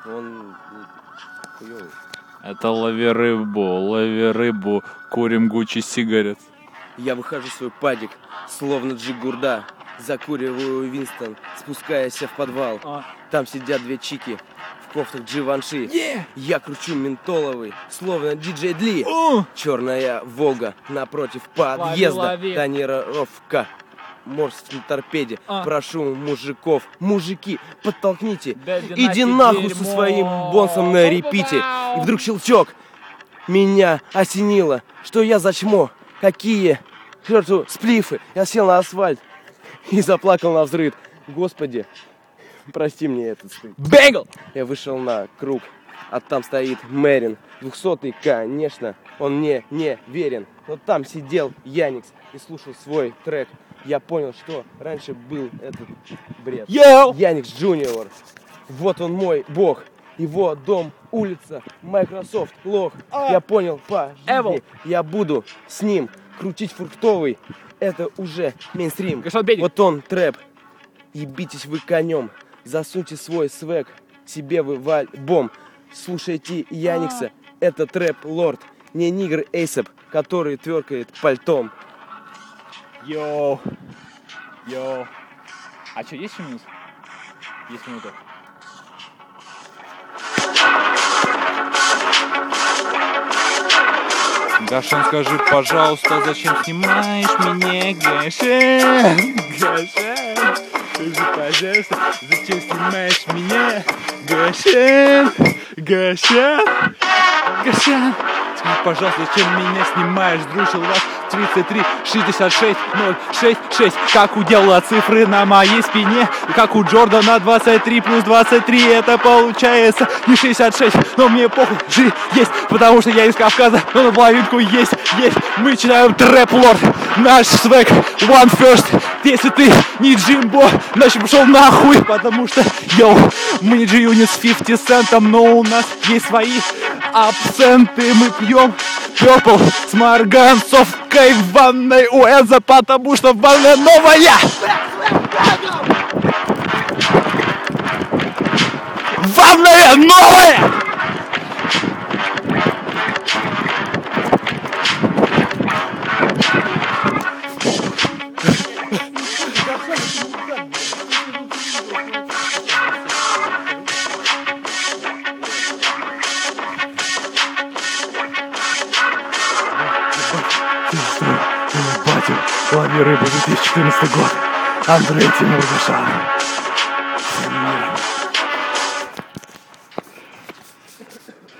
Он хуёвый. Это лови рыбу, курим Гуччи сигарет. Я выхожу в свой падик, словно Джигурда. Закуриваю Винстон, спускаясь в подвал. Там сидят две чики в кофтах Givenchy. Я кручу ментоловый, словно диджей Дли. Черная Волга напротив подъезда. Лови. Тонировка. Морс на торпеде. Прошу мужиков, мужики, подтолкните. Иди нахуй со своим бонсом на репите. И вдруг щелчок. Меня осенило, что я за чмо. Какие, к черту, сплифы. Я сел на асфальт и заплакал навзрыд. Господи, прости мне этот стыд. Бэнгл! Я вышел на круг, а там стоит Мэрин. 200-й, конечно, он мне не верен. Но там сидел Яникс и слушал свой трек. Я понял, что раньше был этот бред. Яникс Джуниор. Вот он мой бог. Его дом, улица, Microsoft, лох. Я понял по жизни, я буду с ним крутить фруктовый. Это уже мейнстрим. Вот он трэп. Ебитесь вы конем. Засуньте свой свэг себе вы в альбом. Слушайте Яникса. Это трэп-лорд. Не нигр Эйсап, который тверкает пальтом. Йоу. А что, есть минут? Есть минута. Гашен, скажи, пожалуйста, зачем снимаешь меня, Гашен? Скажи, пожалуйста, зачем снимаешь меня, Гашен? Скажи, пожалуйста, зачем меня снимаешь, дружил вас 33 66 066. Как уделала цифры на моей спине, как у Джордана 23 плюс 23. Это получается не 66, но мне похуй, жи есть, потому что я из Кавказа, но на половинку есть. Мы читаем трэп-лорд, наш свэг one first. Если ты не Джимбо, значит пошел нахуй, потому что, мы не G-Unit с 50 центом, но у нас есть свои абсенты. Мы пьем Purple с марганцовкой в ванной у Энза, потому что ванная новая. Ванная новая! Лови рыбу, 2014 год. Андрей Тимур Гашан.